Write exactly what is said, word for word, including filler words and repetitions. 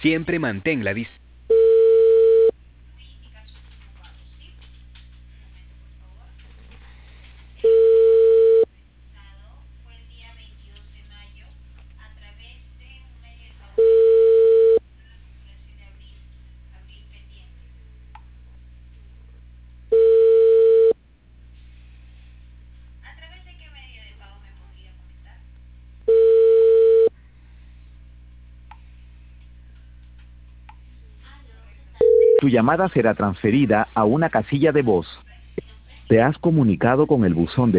Siempre mantén la distancia. Tu llamada será transferida a una casilla de voz. Te has comunicado con el buzón de